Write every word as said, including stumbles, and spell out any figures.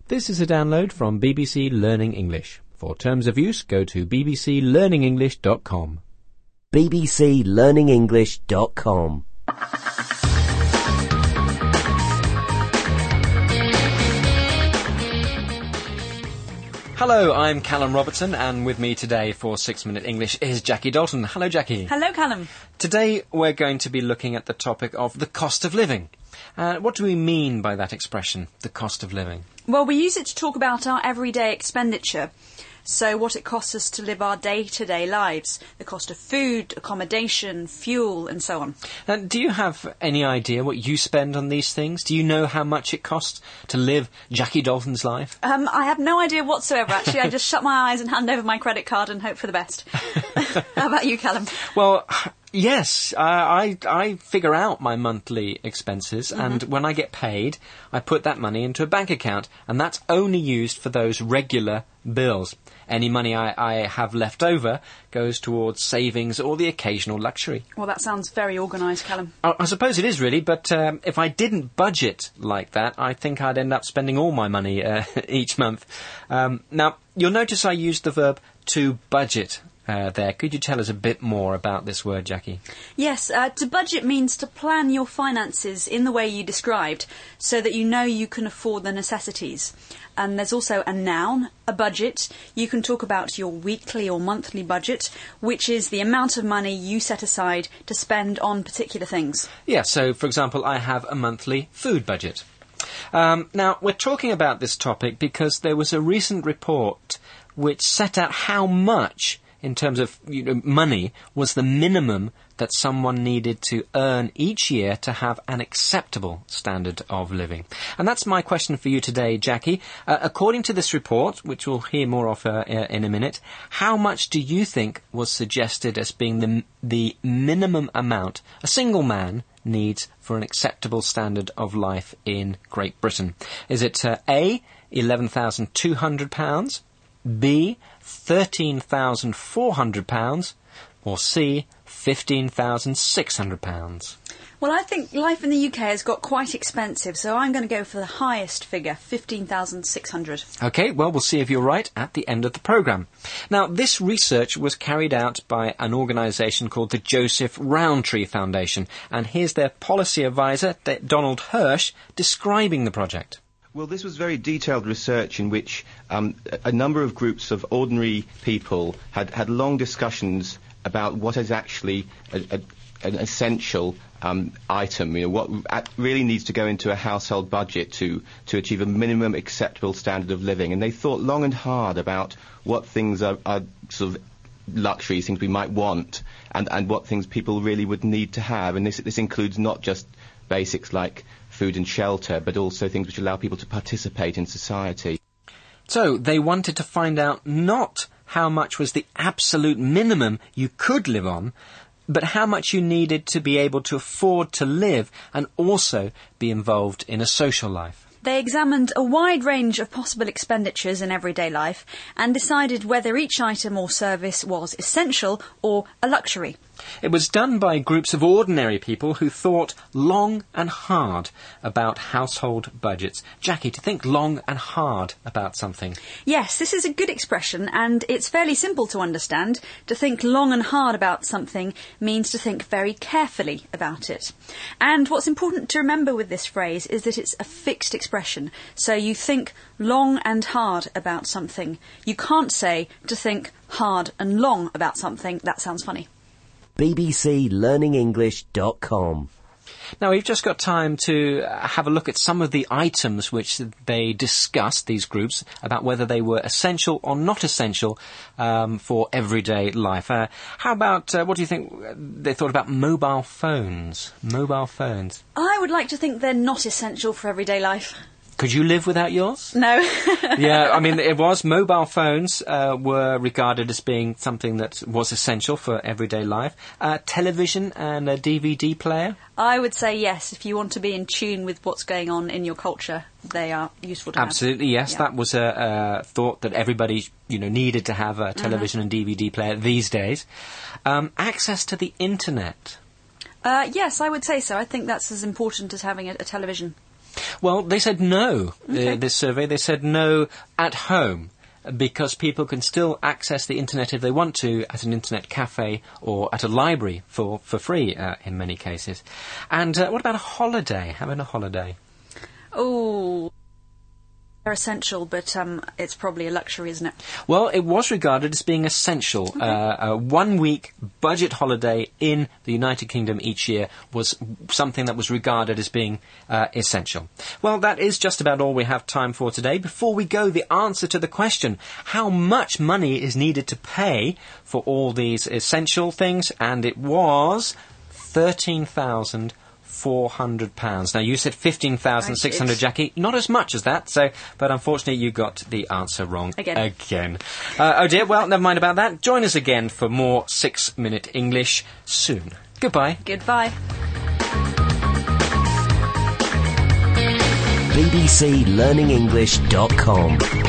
This is a download from B B C Learning English. For terms of use, go to b b c learning english dot com. b b c learning english dot com. Hello, I'm Callum Robertson, and with me today for Six Minute English is Jackie Dalton. Hello, Jackie. Hello, Callum. Today we're going to be looking at the topic of the cost of living. Uh, what do we mean by that expression, the cost of living? Well, we use it to talk about our everyday expenditure. So what it costs us to live our day-to-day lives. The cost of food, accommodation, fuel, and so on. Uh, do you have any idea what you spend on these things? Do you know how much it costs to live Jackie Dalton's life? Um, I have no idea whatsoever, actually. I just shut my eyes and hand over my credit card and hope for the best. How about you, Callum? Well, yes, uh, I I figure out my monthly expenses, mm-hmm. and when I get paid, I put that money into a bank account, and that's only used for those regular bills. Any money I, I have left over goes towards savings or the occasional luxury. Well, that sounds very organised, Callum. I, I suppose it is really, but um, if I didn't budget like that, I think I'd end up spending all my money uh, each month. Um, now, you'll notice I used the verb to budget. Uh, there. Could you tell us a bit more about this word, Jackie? Yes, uh, to budget means to plan your finances in the way you described, so that you know you can afford the necessities. And there's also a noun, a budget. You can talk about your weekly or monthly budget, which is the amount of money you set aside to spend on particular things. Yeah, so, for example, I have a monthly food budget. Um, now, we're talking about this topic because there was a recent report which set out how much, in terms of you know, money, was the minimum that someone needed to earn each year to have an acceptable standard of living. And that's my question for you today, Jackie. Uh, according to this report, which we'll hear more of uh, in a minute, how much do you think was suggested as being the, the minimum amount a single man needs for an acceptable standard of life in Great Britain? Is it uh, A, eleven thousand two hundred pounds, B, thirteen thousand four hundred pounds, or C, fifteen thousand six hundred pounds? Well, I think life in the U K has got quite expensive, so I'm going to go for the highest figure, fifteen thousand six hundred. OK, well, we'll see if you're right at the end of the programme. Now, this research was carried out by an organisation called the Joseph Rowntree Foundation, and here's their policy advisor, Donald Hirsch, describing the project. Well, this was very detailed research in which um, a number of groups of ordinary people had, had long discussions about what is actually a, a, an essential um, item, you know, what really needs to go into a household budget to, to achieve a minimum acceptable standard of living. And they thought long and hard about what things are, are sort of luxuries, things we might want, and, and what things people really would need to have. And this, this includes not just basics like food and shelter, but also things which allow people to participate in society. So they wanted to find out not how much was the absolute minimum you could live on, but how much you needed to be able to afford to live and also be involved in a social life. They examined a wide range of possible expenditures in everyday life and decided whether each item or service was essential or a luxury. It was done by groups of ordinary people who thought long and hard about household budgets. Jackie, to think long and hard about something. Yes, this is a good expression, and it's fairly simple to understand. To think long and hard about something means to think very carefully about it. And what's important to remember with this phrase is that it's a fixed expression. So you think long and hard about something. You can't say to think hard and long about something. That sounds funny. b b c learning english dot com. Now, we've just got time to have a look at some of the items which they discussed, these groups, about whether they were essential or not essential um, for everyday life. Uh, how about, uh, what do you think they thought about mobile phones? Mobile phones. I would like to think they're not essential for everyday life. Could you live without yours? No. Yeah, I mean, it was. Mobile phones uh, were regarded as being something that was essential for everyday life. Uh, television and a D V D player? I would say yes. If you want to be in tune with what's going on in your culture, they are useful to have. Absolutely, yes. Yeah. That was a, a thought that everybody, you know, needed to have a television uh-huh. and D V D player these days. Um, access to the internet. Uh, yes, I would say so. I think that's as important as having a, a television. Well, they said no, Okay. uh, this survey. They said no at home, because people can still access the internet if they want to at an internet cafe or at a library for, for free uh, in many cases. And uh, what about a holiday? Having a holiday? Oh, they're essential, but um, it's probably a luxury, isn't it? Well, it was regarded as being essential. Uh, a one-week budget holiday in the United Kingdom each year was something that was regarded as being uh, essential. Well, that is just about all we have time for today. Before we go, the answer to the question, how much money is needed to pay for all these essential things? And it was thirteen thousand four hundred pounds. Now, you said fifteen thousand six hundred, Jackie. Not as much as that, so, but unfortunately you got the answer wrong Again. again. Uh, oh dear, well, never mind about that. Join us again for more Six Minute English soon. Goodbye. Goodbye. b b c learning english dot com